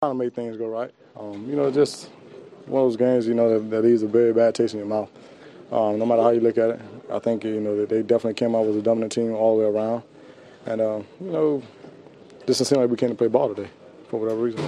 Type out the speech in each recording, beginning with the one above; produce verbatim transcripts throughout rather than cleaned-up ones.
Trying to make things go right. Um, you know, just one of those games, you know, that, that leaves a very bad taste in your mouth. Um, no matter how you look at it, I think, you know, that they definitely came out with a dominant team all the way around. And, uh, you know, just doesn't seem like we came to play ball today for whatever reason.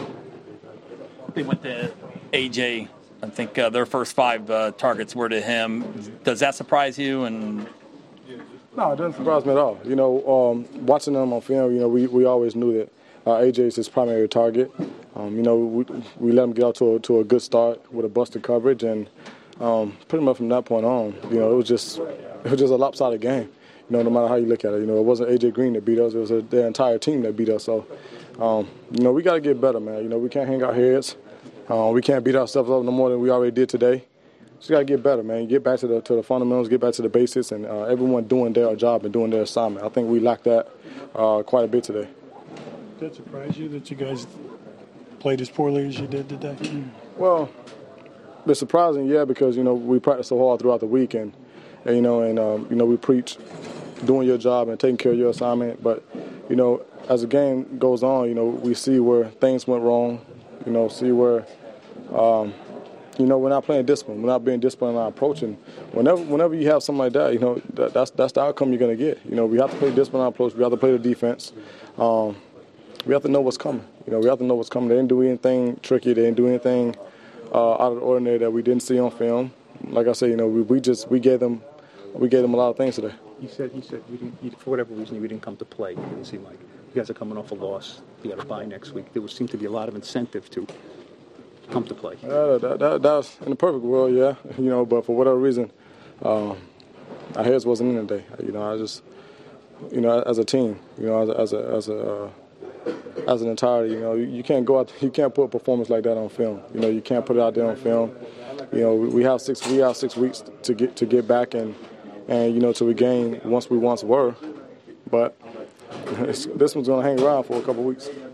They went to A J. I think uh, their first five uh, targets were to him. Does that surprise you? And No, it doesn't surprise me at all. You know, um, watching them on film, you know, we, we always knew that uh, A J is his primary target. Um, you know, we, we let him get out to a, to a good start with a busted coverage, and um, pretty much from that point on, you know, it was just it was just a lopsided game. You know, no matter how you look at it, you know, it wasn't A J Green that beat us; it was a, their entire team that beat us. So, um, you know, we got to get better, man. You know, we can't hang our heads. Uh, we can't beat ourselves up no more than we already did today. Just got to get better, man. Get back to the to the fundamentals, get back to the basics, and uh, everyone doing their job and doing their assignment. I think we lacked that uh, quite a bit today. Did that surprise you that you guys played as poorly as you did today? Well, it's surprising, yeah, because, you know, we practice so hard throughout the week, and, and you know, and um, you know, we preach doing your job and taking care of your assignment. But, you know, as the game goes on, you know, we see where things went wrong. You know, see where, um, you know, we're not playing discipline. We're not being disciplined in our approach. And whenever, whenever you have something like that, you know, that, that's that's the outcome you're going to get. You know, we have to play discipline in our approach. We have to play the defense. Um, we have to know what's coming. You know, we have to know what's coming. They didn't do anything tricky. They didn't do anything uh, out of the ordinary that we didn't see on film. Like I said, you know, we, we just we gave them we gave them a lot of things today. You said you said you didn't, you, for whatever reason you didn't come to play. It didn't seem like you guys are coming off a loss. You got a bye next week. There would seem to be a lot of incentive to come to play. Uh, that, that, that was in the perfect world, yeah. You know, but for whatever reason, um, our heads wasn't in today. You know, I just, you know, as a team, you know, as a as a as, a, uh, as an entirety, you know, you, you can't go out, you can't put a performance like that on film. You know, you can't put it out there on film. You know, we, we have six we have six weeks to get to get back and and you know to regain once we once were, but this one's going to hang around for a couple weeks.